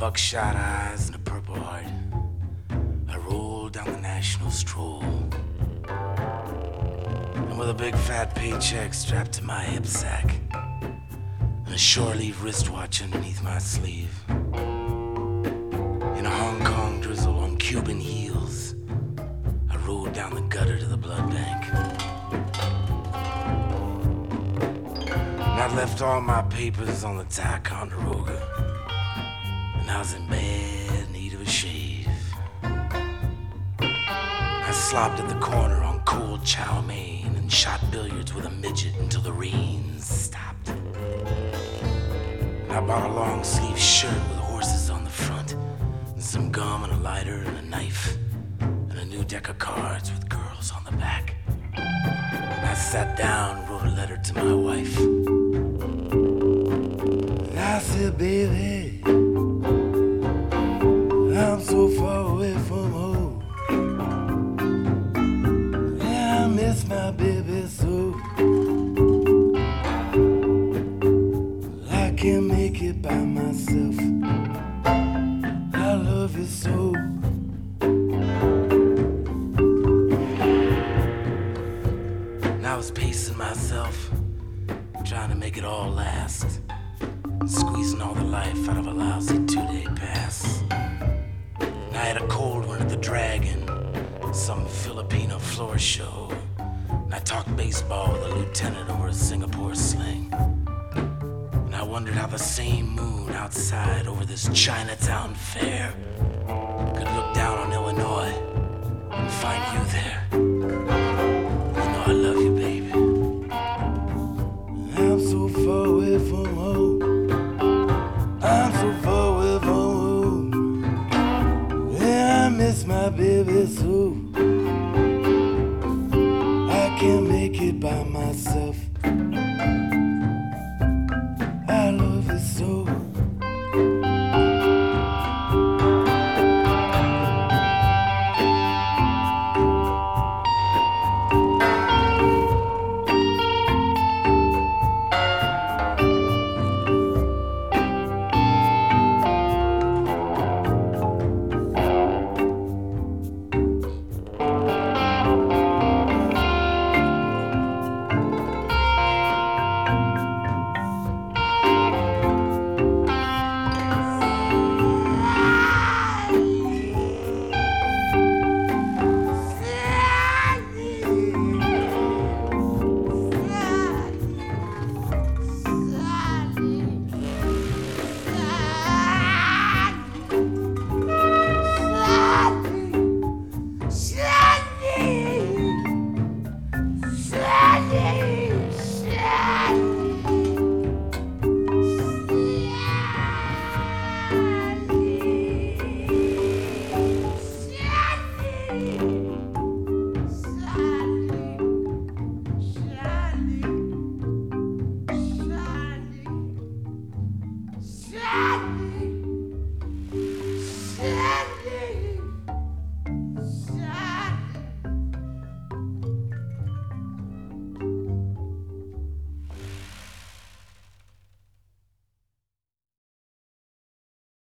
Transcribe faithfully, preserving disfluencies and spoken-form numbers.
buckshot eyes and a purple heart, I rolled down the national stroll. And with a big fat paycheck strapped to my hip sack and a shore leave wristwatch underneath my sleeve, in a Hong Kong drizzle on Cuban heels, I rode down the gutter to the blood bank. And I left all my papers on the Ticonderoga, and I was in bad need of a shave. I slopped at the corner on cold chow mein and shot billiards with a midget until the rains stopped. And I bought a long sleeve shirt with horses on the front, and some gum and a lighter and a knife, and a new deck of cards with girls on the back. And I sat down and wrote a letter to my wife. I said, baby, I'm so far away from home. Yeah, I miss my baby so. I can't make it by myself. I love you so. And I was pacing myself, trying to make it all last, squeezing all the life out of a lousy two-day pass. And I had a cold one at the Dragon, some Filipino floor show. And I talked baseball with a lieutenant over a Singapore sling. And I wondered how the same moon outside over this Chinatown fair could look down on Illinois and find you there.